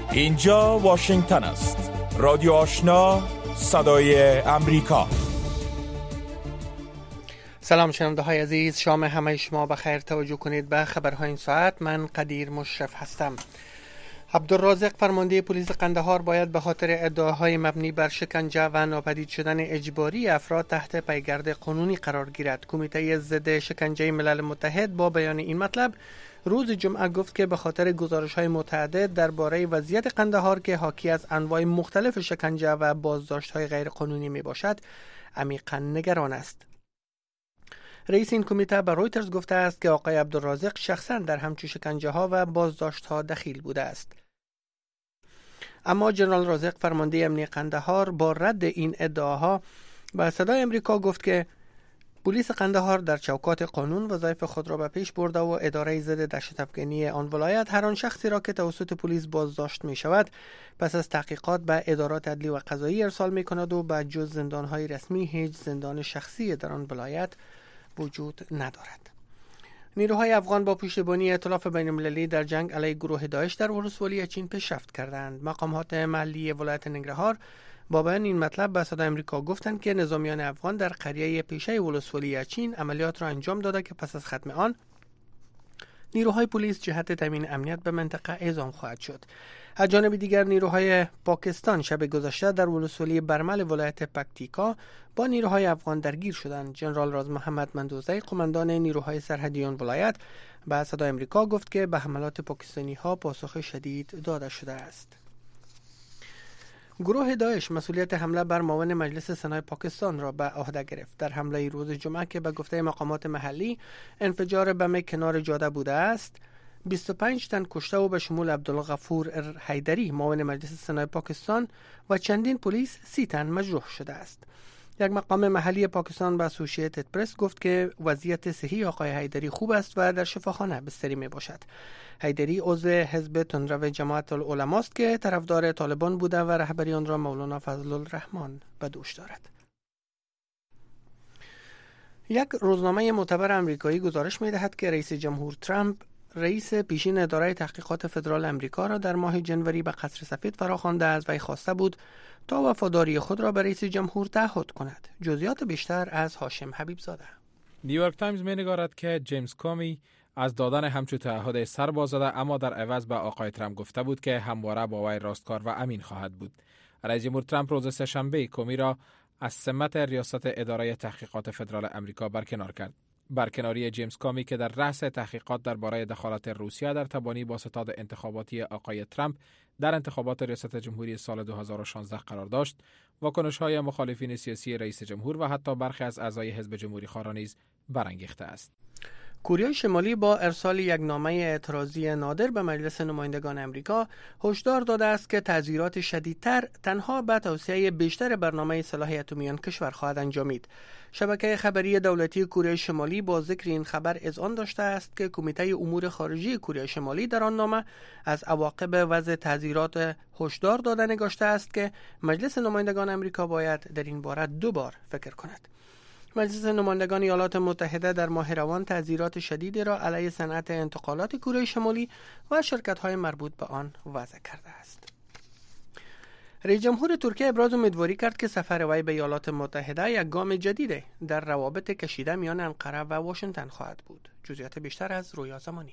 اینجا واشنگتن است. رادیو آشنا، صدای امریکا. سلام شنونده های عزیز، شام همه شما بخیر. توجه کنید به خبرهای این ساعت. من قدیر مشرف هستم. عبدالرازق فرمانده پلیس قندهار باید به خاطر ادعاهای مبنی بر شکنجه و ناپدید شدن اجباری افراد تحت پیگرد قانونی قرار گیرد. کمیته ضد شکنجه ملل متحد با بیان این مطلب روز جمعه گفت که به خاطر گزارش‌های متعدد درباره وضعیت قندهار که حاکی از انواع مختلف شکنجه و بازداشت‌های غیرقانونی میباشد، عمیقاً نگران است. رئیس این کمیته به رویترز گفته است که آقای عبدالرازق شخصاً در همچون شکنجه‌ها و بازداشت‌ها دخیل بوده است. اما جنرال رازق فرمانده امنیت قندهار با رد این ادعاها به صدای امریکا گفت که پلیس قندهار در چوکات قانون وظایف خود را به پیش برده و اداره ضد دهشت‌افکنی آن ولایت هر آن شخصی را که توسط پلیس بازداشت می شود پس از تحقیقات به ادارات عدلی و قضایی ارسال می کند و به جز زندان‌های رسمی هیچ زندان شخصی در آن ولایت وجود ندارد. نیروهای افغان با پشتیبانی ائتلاف بین‌المللی در جنگ علیه گروه داعش در ولسوالی چین پیشرفت کردند. مقامات محلی ولایت ننگرهار با بیان این مطلب به صدای امریکا گفتند که نظامیان افغان در قریه پیشه ولسوالی چین عملیات را انجام داده که پس از ختم آن نیروهای پلیس جهت تامین امنیت به منطقه اعزام خواهد شد. از جانب دیگر نیروهای پاکستان شب گذشته در ولسوالی برمل ولایت پکتیکا با نیروهای افغان درگیر شدند. ژنرال راز محمد مندوزی قماندان نیروهای سرحدی آن ولایت به صدای امریکا گفت که به حملات پاکستانی ها پاسخ شدید داده شده است. گروه داعش مسئولیت حمله بر معاون مجلس سنای پاکستان را به عهده گرفت. در حمله روز جمعه که به گفته مقامات محلی انفجار بم کنار جاده بوده است، 25 تن کشته و به شمول عبدالغفور حیدری معاون مجلس سنای پاکستان و چندین پلیس 30 تن مجروح شده است. یک مقام محلی پاکستان به اسوسییتد پرس گفت که وضعیت صحی آقای حیدری خوب است و در شفاخانه بستری می باشد. حیدری عضو حزب تندرو جماعت العلما است که طرفدار طالبان بوده و رهبری آن را مولانا فضل الرحمن به دوش دارد. یک روزنامه معتبر آمریکایی گزارش می دهد که رئیس جمهور ترامپ رئیس پیشین اداره تحقیقات فدرال آمریکا را در ماه جنوری به قصر سفید فراخوانده است و خواسته بود تا وفاداری خود را به رئیس جمهور تعهد کند. جزئیات بیشتر از هاشم حبیبزاده. نیویورک تایمز می‌نگارد که جیمز کومی از دادن همچون تعهد سر باز زده، اما در عوض به آقای ترامپ گفته بود که همواره با وی راستکار و امین خواهد بود. رئیس جمهور ترامپ روز سه‌شنبه کومی را از سمت ریاست اداره تحقیقات فدرال آمریکا برکنار کرد. برکناری جیمز کومی که در رأس تحقیقات درباره دخالت روسیه در تبانی با ستاد انتخاباتی آقای ترامپ در انتخابات ریاست جمهوری سال 2016 قرار داشت، واکنش‌های مخالفین سیاسی رئیس جمهور و حتی برخی از اعضای حزب جمهوری‌خواه را نیز برانگیخته است. کره شمالی با ارسال یک نامه اعتراضی نادر به مجلس نمایندگان آمریکا هشدار داده است که تعزیرات شدیدتر تنها به توسعه بیشتر برنامه سلاح اتمی آن کشور خواهد انجامید. شبکه خبری دولتی کره شمالی با ذکر این خبر اذعان داشته است که کمیته امور خارجه کره شمالی در آن نامه از عواقب وضع تعزیرات هشدار داده نگاشته است که مجلس نمایندگان آمریکا باید در این باره 2 بار فکر کند. مجلس نمایندگان ایالات متحده در ماه روان تعزیرات شدیدی را علیه صنعت انتقالات کره شمالی و شرکت‌های مربوط به آن وضع کرده است. رئیس جمهور ترکیه ابراز امیدواری کرد که سفر وی به ایالات متحده یک گام جدید در روابط کشیده میان انقره و واشنگتن خواهد بود. جزئیات بیشتر از رویا زمانی.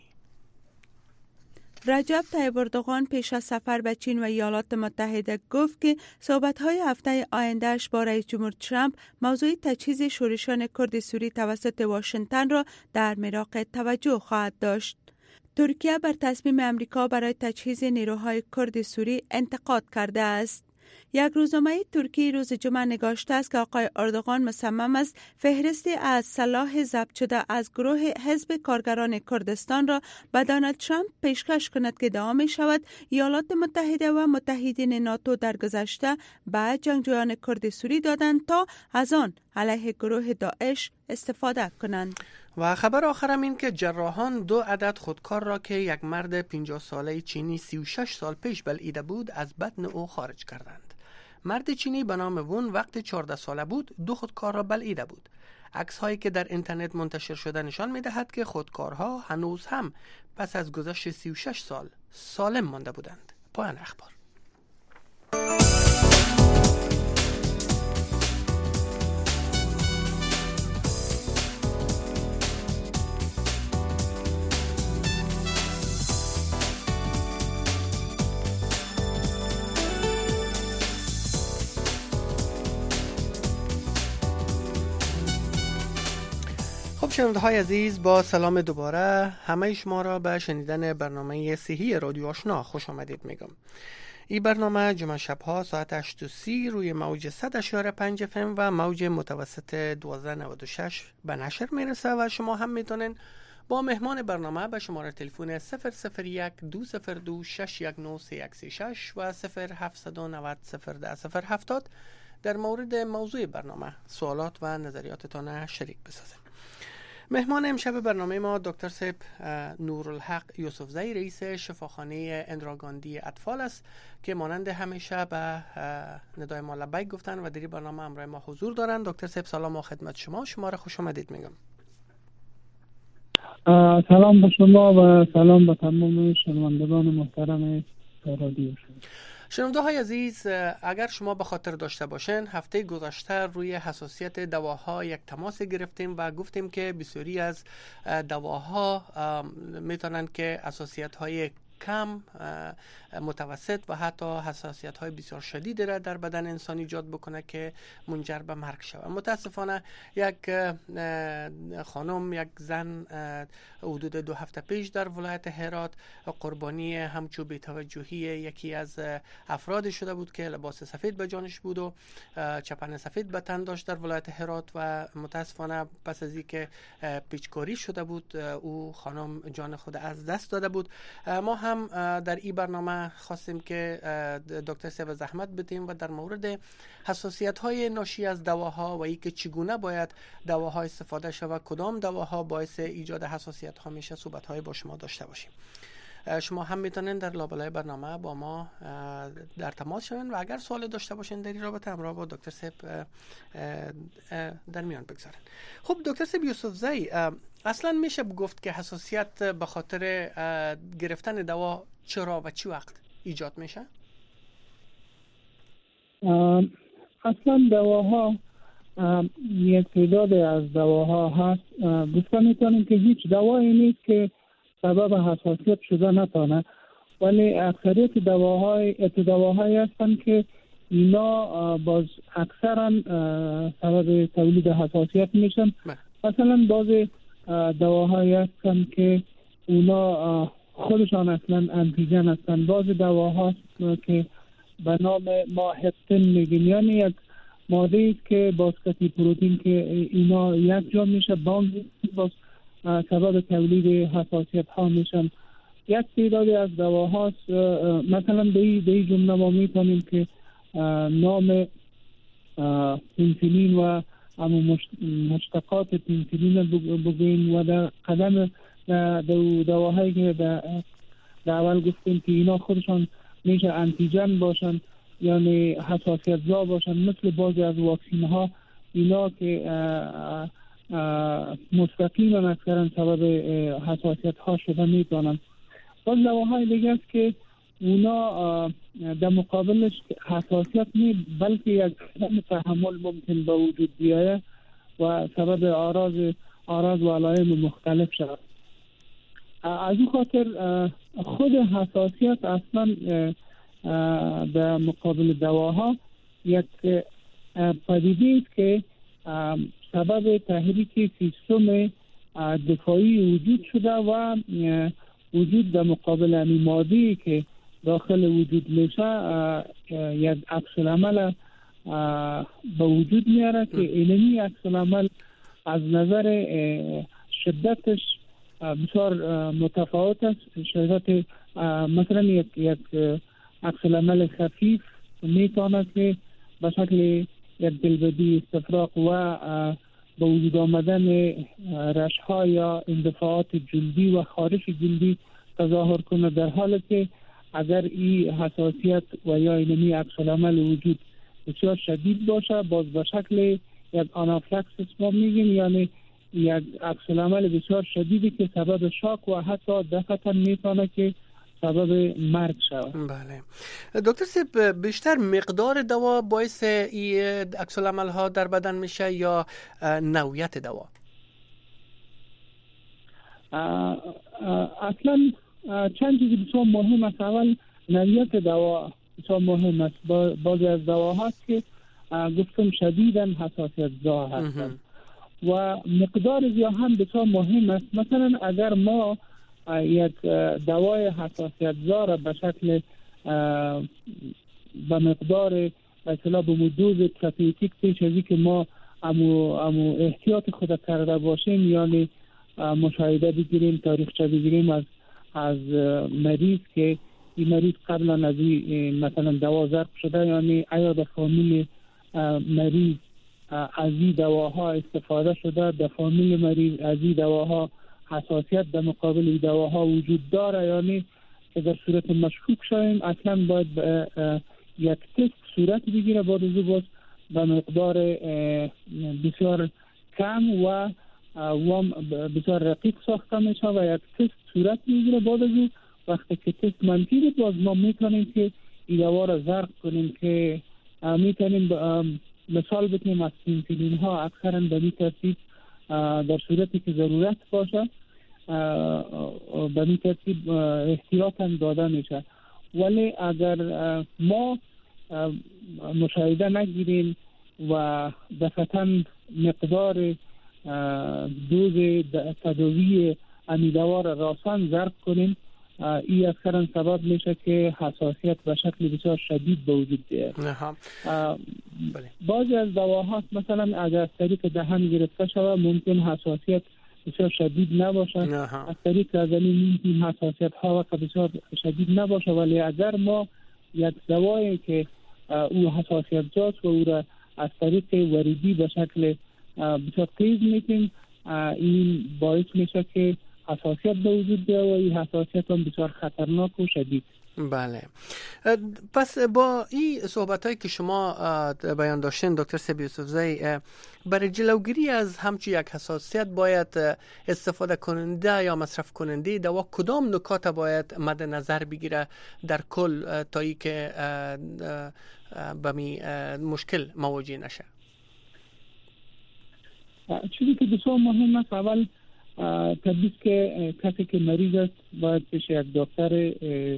رجب طیب اردوغان پیش از سفر به چین و ایالات متحده گفت که صحبت‌های هفته آینده‌اش با رئیس جمهور ترامپ موضوع تجهیز شورشیان کرد سوری توسط واشنگتن را در مراق توجه خواهد داشت. ترکیه بر تصمیم امریکا برای تجهیز نیروهای کرد سوری انتقاد کرده است. یک روزنامه ترکی روز جمعه نگاشته است که آقای اردوغان مصمم است فهرستی از سلاح ضبط شده از گروه حزب کارگران کردستان را به دونالد ترامپ پیشکش کند که ادعا می شود ایالات متحده و متحدین ناتو در گذشته به جنگجویان کرد سوری دادند تا از آن علیه گروه داعش استفاده کنند. و خبر آخرم این که جراحان 2 عدد خودکار را که یک مرد 50 ساله چینی 36 سال پیش بلعیده بود از بدن او خارج کردند. مرد چینی به نام وون وقتی 14 ساله بود 2 خودکار را بلعیده بود. عکس هایی که در اینترنت منتشر شده نشان می دهد که خودکارها هنوز هم پس از گذشت 36 سال سالم مانده بودند. پایان اخبار. شنونده‌های عزیز، با سلام دوباره همه شما را به شنیدن برنامه صحی رادیو آشنا خوش آمدید میگم. این برنامه جمعه شبها ساعت 8:30 روی موج 100.5 FM و موج متوسط 1296 به نشر میرسه و شما هم میتونین با مهمان برنامه به شماره تلفن 001 202 619 3136 و 0790 010 در مورد موضوع برنامه سوالات و نظریاتتان شریک بسازید. مهمان امشب برنامه ما دکتر صاحب نورالحق یوسفزئی رئیس شفاخانه اندراگاندی اطفال است که مانند همیشه به ندای ما لبیک گفتن و در این برنامه همراه ما حضور دارند. دکتر صاحب سلام و خدمت شما را خوش آمدید میگم. سلام به شما و سلام به تمام شنوندگان محترم رادیو. شنونده های عزیز، اگر شما به خاطر داشته باشین هفته گذشته روی حساسیت دواها یک تماس گرفتیم و گفتیم که بسیاری از دواها میتونن که حساسیت های کم، متوسط و حتی حساسیت های بسیار شدید را در بدن انسان ایجاد بکنه که منجر به مرگ شود. متاسفانه یک خانم، یک زن حدود 2 هفته پیش در ولایت هرات قربانی همچو بی‌توجهی یکی از افراد شده بود که لباس سفید به جانش بود و چپن سفید به تن داشت در ولایت هرات و متاسفانه پس از اینکه پیچکاری شده بود او خانم جان خود از دست داده بود. ما هم در این برنامه خواستیم که دکتر صاحب زحمت بدیم و در مورد حساسیت های ناشی از دواها و اینکه چگونه باید دواها استفاده شود، کدام دواها باعث ایجاد حساسیت ها میشه، صحبت های با شما داشته باشیم. شما هم میتونین در لابلای برنامه با ما در تماس شوین و اگر سوال داشته باشین در این رابطه همراه با دکتر صاحب در میان بگذارین. خب دکتر صاحب یوسفزئی، اصلا میشه گفت که حساسیت به خاطر گرفتن دوا چرا و چی وقت ایجاد میشه؟ اصلا دواها یک تعداد از دواها هست. گفته میتونیم که هیچ دوایی نیست که سبب حساسیت شده نتانه، ولی اکثریت دواهایی هستند که اینا باز اکثرا سبب تولید حساسیت میشن. مثلا بعض دواهایی هستند که اونا خودشان اصلا انتیجن هستند. بعض دواها که به نام ما هپتن میگیم، یعنی یک ماده است که باز کتی پروتین که اینا یک جا میشه باز سبب تولید حساسیت ها میشن. یک تعدادی از دواهاست، مثلا به این جمله ما میتونیم که نام پنسیلین و مشتقات پنسیلین بگویم و در قدم دواهایی که در اول گفتیم که اینا خودشان میشه انتیجن باشن، یعنی حساسیت زا باشن، مثل بعضی از واکسین ها اینا که مستقیما اکثرا سبب حساسیت ها شده میتونن. باز دواهای دیگه است که اونا در مقابلش حساسیت نی بلکه یک عدم تحمل ممکن به وجود بیاید و سبب آراز و علائم مختلف شود. از این خاطر خود حساسیت اصلا در مقابل دواها یک پدیده است که سبب تحریک سیستم دفاعی وجود شده و وجود در مقابل این ماده‌ای که داخل وجود میشه یک عکس العمل به وجود میاره که اینمی عکس العمل از نظر شدتش بسیار متفاوت است. شدت مثلا یک عکس العمل خفیف میتونه که به شکل یک دلبدی، استفراغ و به وجود آمدن رشح‌ها یا اندفاعات جلدی و خارش جلدی تظاهر کنه، در حالی که اگر این حساسیت و یا اینمی عکس العمل وجود بسیار شدید باشه باز به شکل یک آنافلاکسیس ما میگیم، یعنی یک عکس العمل بسیار شدیدی که سبب شاک و حتی دفعتا میتونه که سبب مرگ شود. بله دکتر صاحب، بیشتر مقدار دوا باعث این عکس العمل ها در بدن میشه یا نوعیت دوا؟ اصلا چند چیزی بسیار مهم است. اول نوعیت دوا بسیار مهم است. بعضی از دواها که گفتم شدیداً حساسیت زا هستند و مقدار زیاد هم بسیار مهم است. مثلا اگر ما یک دوای حساسیت زا را به شکل به مقدار به اصطلاح به دوز تراپیوتیک پیش از که ما امو احتیاط خود کرده باشیم، یعنی مشاهده بگیریم، تاریخچه بگیریم از مریض که این مریض قبلا از مثلا دوا ضرب شده، یعنی آیا در فامیل مریض از این دواها استفاده شده، در فامیل مریض از این دواها حساسیت در مقابل این دواها وجود داره، یعنی که در صورت مشکوک شویم اصلا باید یک تست صورت بگیره. بعد از باز به مقدار بسیار کم و بسیار رقیق ساخته میشه و یک تست صورت میگیره. بعد از وقتی که تست منفی بود باز ما میتونیم که این دوا را ضرب کنیم که میتونیم مثال بتونیم از پنسیلین ها اکثرا به این ترتیب در صورتی که ضرورت باشه به این ترتیب احتیاط هم داده میشه. ولی اگر ما مشاهده نگیریم و دفعتاً مقدار دوز تداوی امیدوار راسان ضرب کنیم، این اکثرا سبب میشه که حساسیت به شکل بسیار شدید به وجود بیاید. بعضی از دواها مثلا اگر از طریق دهن گرفته شود ممکن حساسیت بسیار شدید نباشه، از طریق ازلی ممکن حساسیت ها و بسیار شدید نباشه. ولی اگر ما یک دوایی که او حساسیت جاست و او را از طریق وریدی به شکل بسیار تیز میکنیم، این باعث میشه که حساسیت به وجود بیاید و این حساسیت هم بسیار خطرناک و شدید. بله. پس با این صحبت‌هایی که شما بیان داشتین دکتر سیب یوسفزئی، برای جلوگیری از همچین یک حساسیت باید استفاده کننده یا مصرف کننده دوا کدام نکات باید مد نظر بگیره در کل تا ای که به می مشکل مواجه نشه؟ چیزی که بسیار مهم است، اول طبیعی که کسی که مریض است باید پیش یک دکتر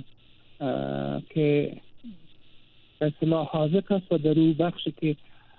که به اصطلاح حاذق است و در او بخشی که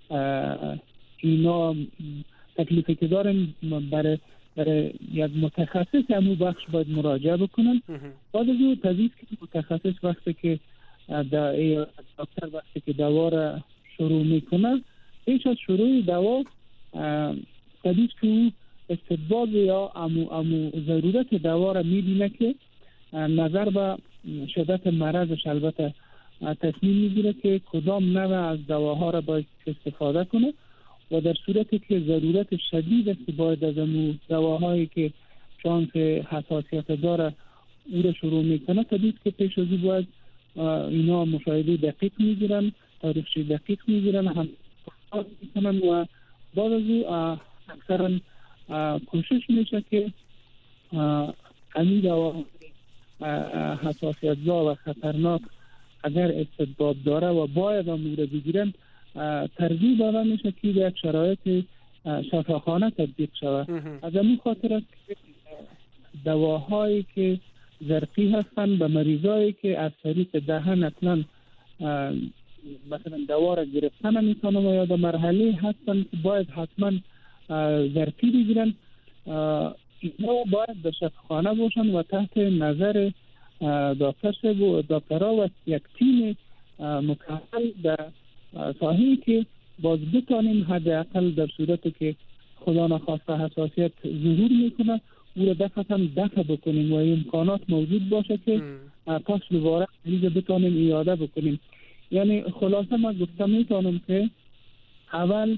اینا تکلیفی که دارن برای یک متخصص همون بخش باید مراجعه بکنن. بعد از اون طبیعی که متخصص وقتی که دکتر وقتی که دوا را شروع میکنه، پیش از شروع دوا طبیعی که او استدلال یا امو ضرورت دوا را میبینه که نظر به شدت مرضش البته تصمیم میگیره که کدام نوع از دواها را باید استفاده کنه و در صورتی که ضرورت شدید است باید از امو دواهایی که شانس حساسیت داره او را شروع میکنه. طبیعی که پیش از این باید اینا مشاهده دقیق میگیرن، تاریخچه دقیق میگیرن، هم میکنن و بعد از او اکثرا کوشش میشه که همین دوا حساسیت زا و خطرناک اگر استبداد داره و باید امور بگیرن ترجیح داده میشه که یک شرایط شفاخانه تطبیق شود. از همین خاطر است که دواهایی که زرقی هستن به مریضایی که از طریق دهن اصلا مثلا دوا را گرفتن نمیتونن و یا در مرحله هستن که باید حتما زرقی بگیرن، اینا باید به شفاخانه باشن و تحت نظر دکترها و یک تیم مکمل در ساحه‌ای که باز بتانیم حداقل در صورتی که خدا نخواسته حساسیت ظهور میکنه او را دفع بکنیم و امکانات موجود باشه که پس دوباره مریض بتانیم ایاده بکنیم. یعنی خلاصه ما گفتم میتونم که اول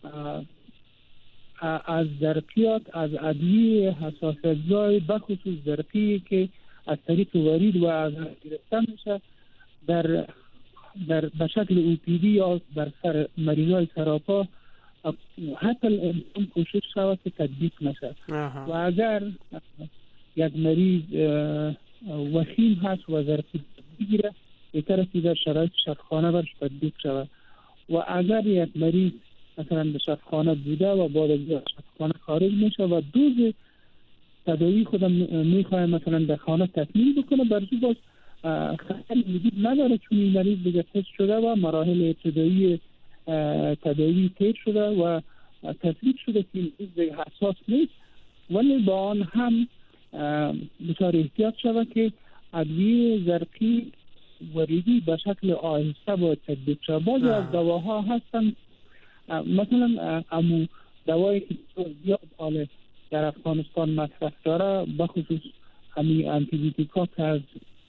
از درقیات از ادویه حساسیت زای بخصوص درقی که از طریق ورید و از گرفتن میشه در به شکل OPD یا در سر مریضای سراپا حتی الان کوشش شود که تطبیق نشه و اگر یک مریض وخیم هست و ظرفیت بگیره به طرفی در شرایط شفاخانه برش تطبیق شود. و اگر یک مریض مثلا به شفاخانه بوده و بعد از شفاخانه خارج میشه و دوز تداوی خودم میخواه مثلا در خانه تکمیل بکنه، برزو باز خطری وجود نداره چون این مریض دیگه تست شده و مراحل ابتدایی تداوی تیر شده و تثبیت شده که این مریض حساس نیست. ولی با آن هم بسیار احتیاط شود که ادویه زرقی وریدی به شکل آهسته باید تطبیق شود. بعضی از دواها هستن مثلا امو دوایی که زیاد حال در افغانستان مصرف داره، بخصوص همین انتیبیوتیکا که از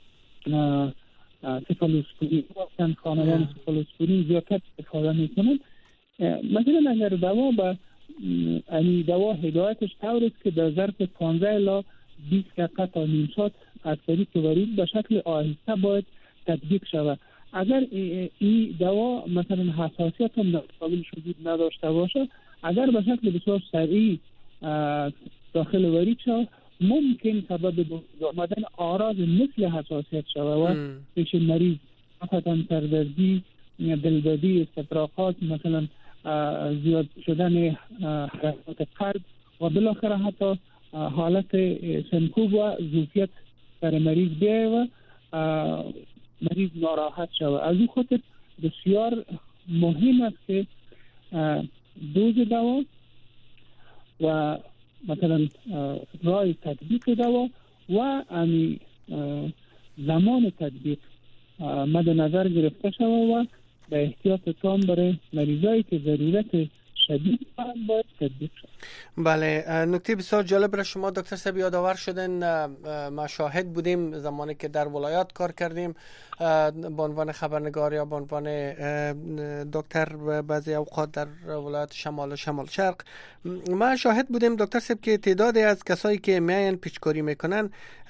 سفالوسپورین هستن، خانوان سفالوسپورین زیادتر استفاده میکنن. مثلا اگر دوا به این دوا هدایتش طور است که در ظرف 15 الی 20 دقیقه تا نیم ساعت از طریق ورید به شکل آهسته باید تطبیق شود. اگر این دوا مثلا حساسیت هم در قابلش وجود نداشته باشه، اگر به شکل بسیار سریع داخل ورید شود، ممکن سبب آمدن اعراض مثل حساسیت شود و پیش مریض مثلا سردردی، دلبدی، استفراغات، مثلا زیاد شدن حرکات قلب و بالاخره حتی حالت سنکوب و ضعفیت در مریض بیاید و مریض ناراحت شود. از این خاطر بسیار مهم است که دوز دوا و مثلا راه تطبیق دوا و زمان تطبیق مد نظر گرفته شود و به احتیاط تام برای مریضایی که ضرورت شدید باید تطبیق شد. بله، نکته بسیار جالب را شما دکتر صاحب یادآور شدن. ما شاهد بودیم زمانی که در ولایات کار کردیم به عنوان خبرنگار یا به عنوان دکتر بعضی اوقات در ولایات شمال و شمال شرق. ما شاهد بودیم دکتر صاحب که تعدادی از کسایی که میاین پیچکاری میکنن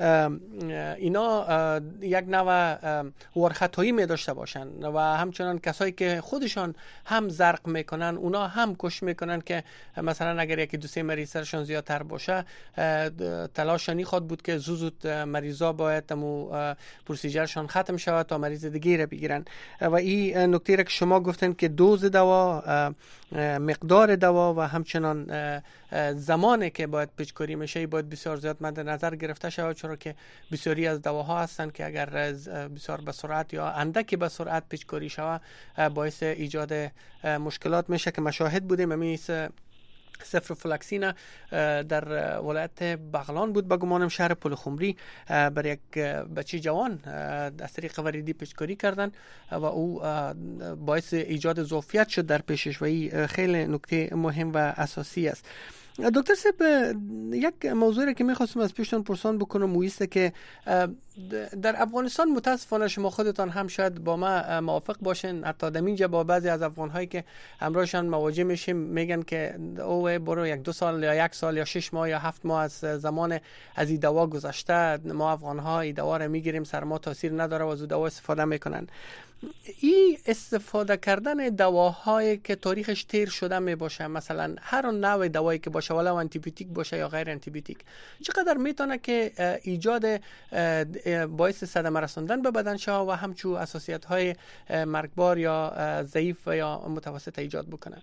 اینا یک نوع ورختایی می داشته باشن و همچنان کسایی که خودشان هم زرق میکنن اونا هم کش میکنن که مثلا اگر یکی دو سه مریض سرشان زیادتر باشه تلاشانی خود بود که زود مریضا باید تمو پروسیجرشان ختم شود تا مریض دیگه را بگیرن. و این نکته را که شما گفتن که دوز دوا، مقدار دوا و همچنان زمانی که باید پیچکاری میشه باید بسیار زیاد مد نظر گرفته شود، چرا که بسیاری از دواها هستن که اگر بسیار به سرعت یا اندکی به سرعت پیچکاری شود باعث ایجاد مشکلات میشه که مشاهد بودیم. مثل سفروفلاکسین در ولایت بغلان بود، به گمانم شهر پلخمری، بر یک بچه جوان از طریق وریدی پیچکاری کردن و او باعث ایجاد ضعفیت شد در پیشش و این خیلی نکته مهم و اساسی است. دکتر صاحب، یک موضوعی که می‌خواستم از پیشتون پرسان بکنم است که در افغانستان متاسفانه شما خودتان هم شاید با ما موافق باشین، حتی در اینجا با بعضی از افغان‌هایی که همراهشان مواجه میشیم میگن که او برو یک دو سال یا یک سال یا 6 ماه یا 7 ماه از زمان از این دوا گذشته، ما افغان‌ها این دوا رو میگیریم، سر ما تاثیر نداره و از دوا استفاده میکنن. این استفاده کردن دواهایی که تاریخش تیر شده می باشه، مثلا هر نوع دوایی که باشه، ولو آنتیبیوتیک باشه یا غیر آنتیبیوتیک، چقدر میتونه که ایجاد باعث صدمه رساندن به بدن شود و همچون اساسیت های مرگبار یا ضعیف یا متوسط ایجاد بکنه؟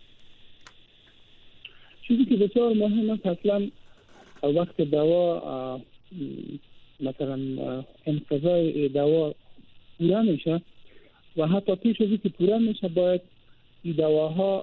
چیزی که بسیار مهم است، اصلا وقت دوا مثلا انقضای دوا پورا میشه و حتی پیش از اینکه پورا میشه باید این دواها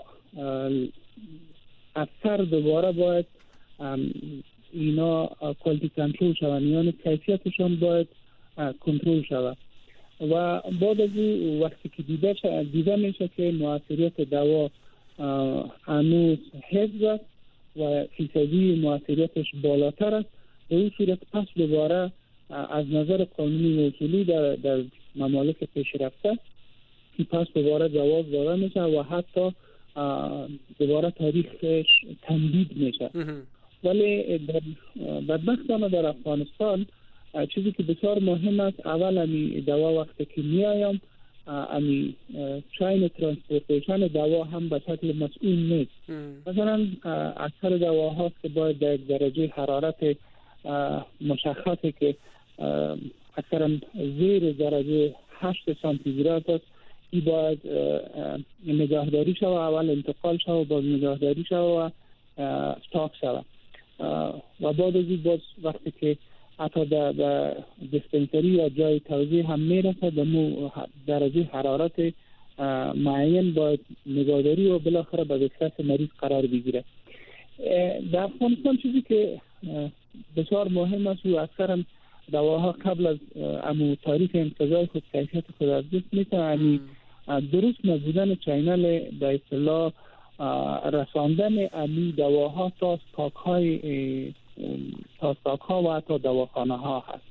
اکثر دوباره باید اینا کوالیتی کنترل شود، یعنی کیفیتشان باید کنترل شود و بعد از این وقتی که دیده میشه که مؤثریت دوا هنوز حفظ است و فیصدی مؤثریتش بالاتر است، به این صورت پس دوباره از نظر قانونی و اصولی در ممالک پیشرفته که پس دوباره جواز داده میشه و حتی دوباره تاریخش تمدید میشه. ولی بدبختانه در افغانستان چیزی که بسیار مهم است، اول امی دوا وقتی که میایم امی چین ترانسپورتیشن دوا هم به شکل مسئول نیست. مثلا اکثر دواهاست که باید در درجه حرارت مشخصی که اکثرا زیر درجه 8 سانتیگراد است. این باید نگهداری شود، اول انتقال شود، باز نگهداری شود و استاک شود و بعد از این باز وقتی که حتی در دیسپنسری یا جای توزیع هم میرسه در درجه حرارت معین باید نگهداری و بالاخره به دسترس مریض قرار بگیره. در افغانستان چیزی که بسیار مهم است و اکثرا دواها قبل از تاریخ انقضای خود کیفیت خود از دست میتونه درست نبودن چینل به اصطلاح رساندن دواها تا استاک ها و حتی دواخانه ها هست.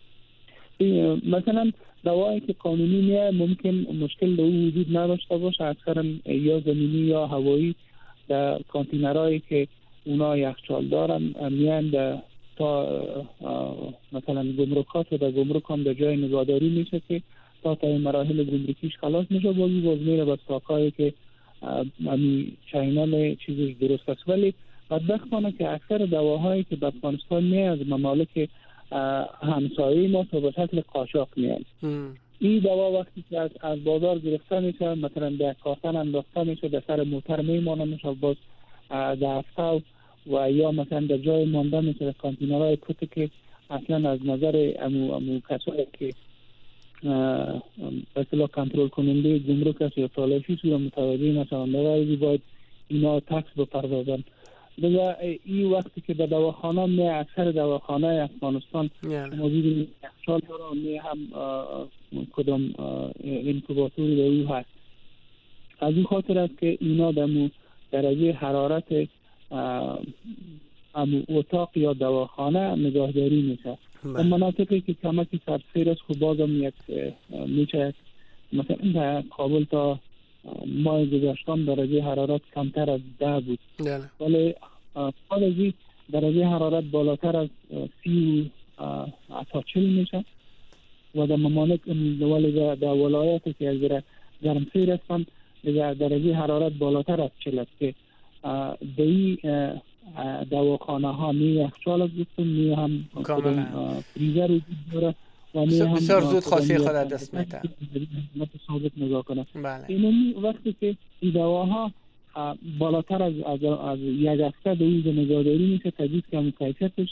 مثلا دوایی که قانونی میه ممکن مشکل در او وجود نداشته باشه، اکثرا یا زمینی یا هوایی در کانتینرهایی که اونا یخچال دارن میان تا مثلا گمرکات و در گمرک هم در جای نگهداری میشه که تا مراحل گمرکیش خلاص میشه، باز میره به استاکایی که چینل چیزش درست است. ولی بدبختانه که اکثر دواهایی که به افغانستان میاد از ممالک همسایه ما تا به شکل قاچاق میاد. این دوا وقتی که از بازار گرفته میشه، مثلا در کارتن انداخته میشه، در سر موتر میمانه میشه، باز در هفته و یا مثلا در جای مانده میشه در کانتینرهای پوته که اصلا از نظر امو کسایی که اصلا کنترل کننده گمرک است یا تالاشی یا متوجه نشوند در باید اینا تکس بپردازن. دیگه این وقتی که به دواخانه می اکثر دواخانه افغانستان موجود یخچال داره، می هم کدام اینکوباتوری در او هست. از این خاطر است که اینا در درجه حرارت اتاق یا دواخانه نگهداری میشه. در مناطقی که کمکی سرسیر است خب بازم یک میشه، مثلا در کابل تا ماه گذشتم درجه حرارت کمتر از 10 بود، ولی بعد از این درجه حرارت بالاتر از 30 تا 40 میشه و در ممالک در ولایاتی که از گرمسیر هستند درجه حرارت بالاتر از 40 است که دی دواخانه ها می یخچال از گفتم می هم فریزر وجود داره و می هم بسیار زود خاصی خود دست میده ثابت نگاه کنه. بله. وقتی که این دواها بالاتر از یک هفته به این نگهداری میشه تجدید که کیفیتش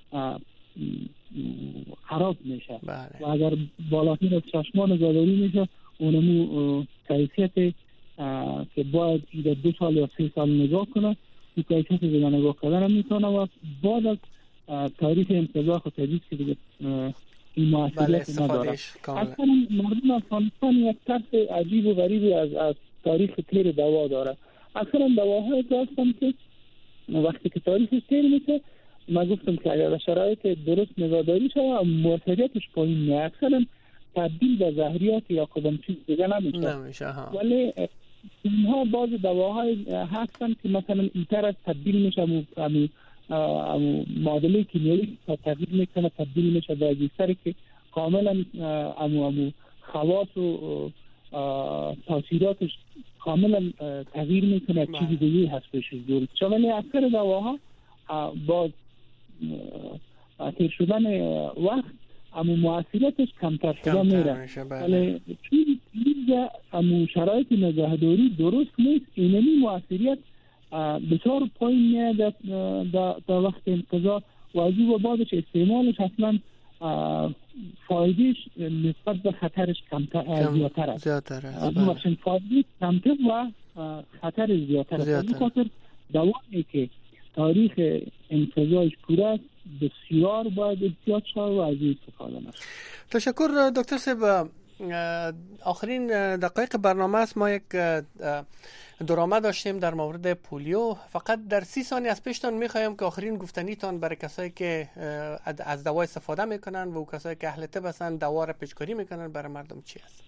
خراب میشه. بله. و اگر بالاتر از 6 ماه نگهداری میشه اونمو کیفیت که باید در 2 سال یا 3 سال نگاه کنه این کیفیت دیگه نگاه کردن هم میتونه و بعد از تاریخ انقضا و تجدید که دیگه این موثریت نداره. اصلا مردم افغانستان یک طرز عجیب و غریبی از تاریخ تیر دوا داره. اصلا دواهای هستن که وقتی که تاریخش تیر میشه ما گفتم که اگر شرایط درست نگهداری شده و موثریتش پایین میاد اصلا تبدیل به زهریات یا کدام چیز دیگه نمیشه. ولی اینها بعض دواهای هستن که مثلا اینتر از تبدیل میشه معادله کیمیایی تغییر میکنه، تبدیل میشه به اجساری که کاملا خواص و تاثیراتش کاملا تغییر میکنه، چیزی دیگه هستش دور. چون اکثر دواها با تیر شدن وقت اما موثریتش کمتر شده میره. ولی چون اینجا شرایط نگهداری درست نیست، اینمی موثریت بسیار پایین میاد در وقت انقضا و از او بعدش استعمالش اصلا فایدهش نسبت به خطرش زیادتر است. مثلا فایده کمتر و خطر زیادتر است. از خاطر دوایی که تاریخ انقضایش پوره است بسیار باید احتیاط شد و از این استفاده نشه. تشکر دکتر صاحب. آخرین دقایق برنامه است. ما یک درآمد داشتیم در مورد پولیو. فقط در 30 ثانیه از پیشتان میخوایم که آخرین گفتنیتان برای کسایی که از دوا استفاده میکنن و کسایی که اهل طب هستن دوا را پیشکاری میکنن برای مردم چی است؟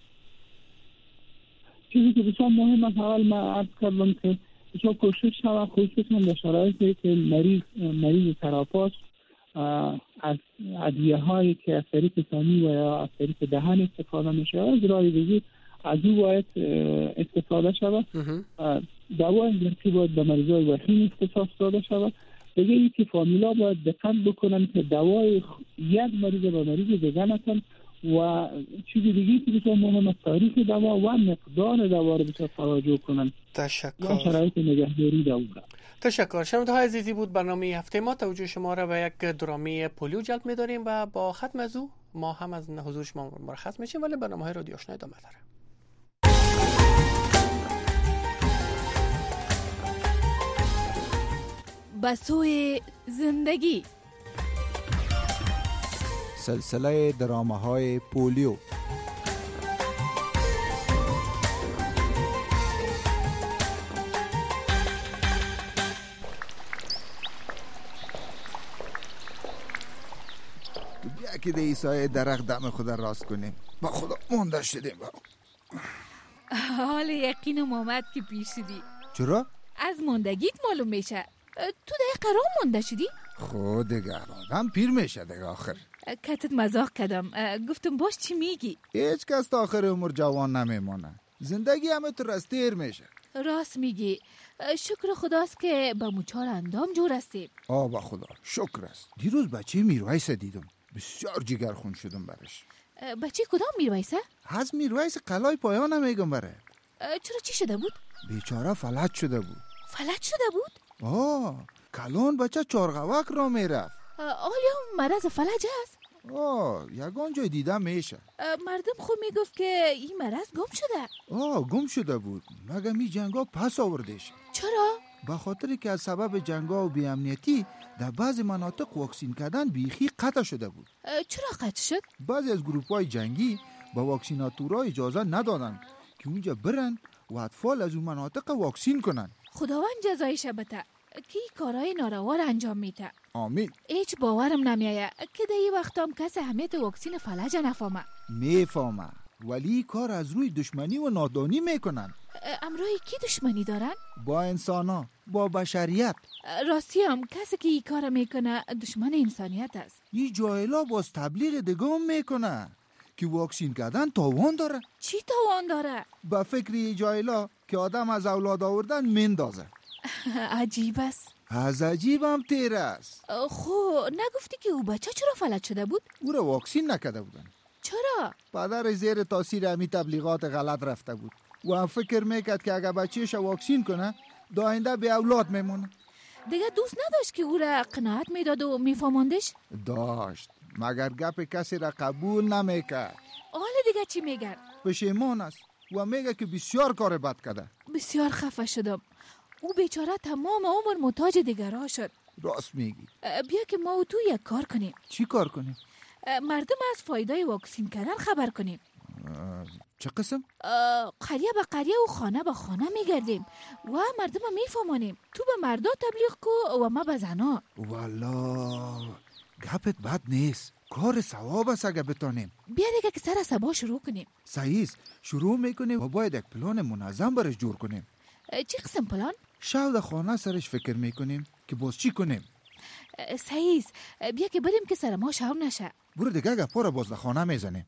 چیزی که بسیار مهم است اول ما عرض کردم که بسیار کوشش شود خصوصا در شرایطی که مریض تراپاس از ادویه هایی که از طریق ثانی و یا از طریق دهن استفاده میشه از راه دیگه از او باید استفاده شود. دوای انگلیسی باید به مریضای وخیم اختصاص داده شود دیگه این که فامیلا باید دقت بکنن که دوای یک مریض به مریض دیگه نتن و چیز دیگه که بسیار مهم است تاریخ دوا و مقدار دوا رو بسیار توجه کنن. تشکر. و شرایط نگهداری دوا. تشکر. شنونده‌های عزیزی بود برنامه هفته ما. توجه شما را به یک درامه پولیو جلب می‌داریم و با ختم از او ما هم از حضور شما مرخص میشیم، ولی برنامه‌های رادیو آشنا ادامه داره. بسوی زندگی، سلسله درامه‌های پولیو. بیا که ده ایسای درخت دم خود راست کنیم. با خدا مونده شدیم. حال یقین اومد که پیش شدی. چرا؟ از موندگیت معلوم میشه. تو ده قرار مونده شدی؟ خود دیگه آدم پیر میشه دیگه آخر. کتت مزاق کردم. گفتم باش چی میگی؟ هیچ کس تا آخر عمر جوان نمیمونه. زندگی همه تو رستیر میشه. راست میگی. شکر خداست که با موچار اندام جور هستیم. با خدا شکر است. دیروز بچه میرویس دیدم، بسیار جگرخون شدم برش. بچه کدام میرویسه؟ از میرویس قلای پایان میگم بره. چرا چی شده بود؟ بیچاره فلج شده بود. فلج شده بود؟ کلان بچه چارغوک را میرفت. آیا مرض فلج است؟ یگان جای دیدم میشه. مردم خود میگفت که این مرض گم شده. گم شده بود، مگه می جنگا پس آوردش. چرا؟ به خاطر که از سبب جنگا و بی‌امنیتی در بعضی مناطق واکسین کردن بیخی قطع شده بود. چرا قطع شد؟ بعضی از گروپ‌های جنگی با واکسیناتورها اجازه ندادن که اونجا برن و اطفال از اون مناطق واکسین کنن. خداوند جزایش بده که این کارهای ناروا را انجام میده. آمین. هیچ باورم نمیایه که در این وقت هم کسی اهمیت واکسین فلج نفهمه. میفهمه، ولی کار از روی دشمنی و نادانی میکنن. امروی کی دشمنی دارن؟ با انسانا، با بشریت. راستی هم کسی که این کار میکنه دشمن انسانیت است. این جاهلا باز تبلیغ دگام میکنه که واکسین کردن تاوان داره. چی تاوان داره؟ به فکر این جاهلا که آدم از اولاد آوردن مندازه. عجیب است. از عجیب هم تیر است. نگفتی که او بچه چرا فلج شده بود؟ او را واکسین نکرده بودن. چرا؟ پدر زیر تاثیر امی تبلیغات غلط رفته بود و هم فکر میکرد که اگر بچهش واکسین کنه داینده به اولاد میمونه. دیگه دوست نداشت که او را قناعت میداد و میفهماندش؟ داشت، مگر گپ کسی را قبول نمیکرد. حالا دیگه چی میگن؟ پشیمان است و میگه که بسیار کار بد کرده. بسیار خفه شدم. او بیچاره تمام عمر محتاج دیگرها شد. راست میگی. بیا که ما و تو یک کار کنیم. چی کار کنیم؟ مردم از فایده واکسین کردن خبر کنیم. چه قسم؟ قریه به قریه و خانه به خانه میگردیم و مردم میفهمانیم. تو به مردا تبلیغ کو و ما به زنا. والا گپت بد نیست، کار ثواب است اگه بتانیم. بیا دیگه که سر سبا شروع کنیم. صحیح، شروع میکنیم و باید یک پلان منظم برش جور کنیم. چی قسم پلان؟ شاید خانه سرش فکر میکنیم که باز چی کنیم. صحیح، بیا که بریم که سر ما شور نشه. برو دیگه گپا را باز خانه میزنیم.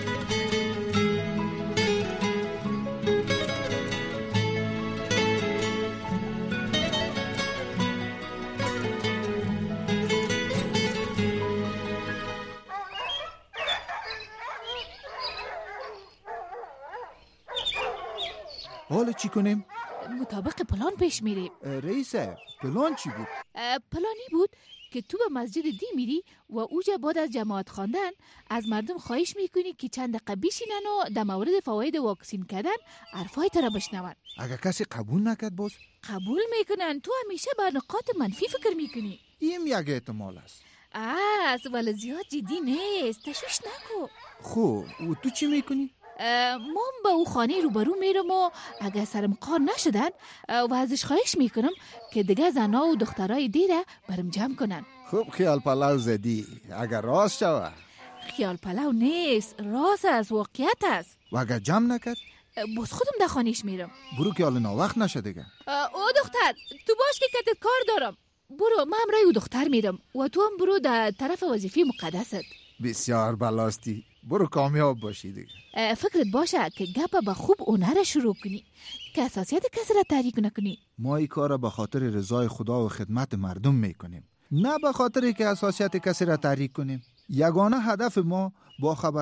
حالا چی کنیم؟ مطابق پلان پیش میریم. رئیسه، پلان چی بود؟ پلانی بود که تو به مسجد دی میری و اوجا بعد از جماعت خواندن از مردم خواهش میکنی که چند دقیقه بشینن و در مورد فواید واکسین کردن حرفای تو را بشنون. اگه کسی قبول نکرد باز؟ قبول میکنن. تو همیشه بر نقاط منفی فکر میکنی. این یک احتمال است. ولی زیاد جدی نیست، تشویش نکو. خب و تو چی میکنی؟ من با او خانه روبرو میرم و اگه سرم قار نشدن و ازش خواهش میکنم که دیگه زنا و دخترای دیره برم جمع کنن. خوب خیال پلاو زدی، اگر راست شوه. خیال پلاو نیست، راست است، واقعیت است. و اگر جمع نکرد؟ باز خودم در خانهش میرم. برو که حال ناوقت نشه دیگه. او دختر تو باش که کتت کار دارم. برو، من رای او دختر میرم و تو هم برو در طرف وظیفه مقدست. بسیار بلاستی، برو کامیاب باشی دیگه. فکرت باشه که گپ به خوب اونه را شروع کنی که اساسیت کسی را تحریک نکنی. ما این کار به خاطر رضای خدا و خدمت مردم میکنیم، نه به خاطر که اساسیت کسی را تحریک کنیم. یگانه هدف ما با خبر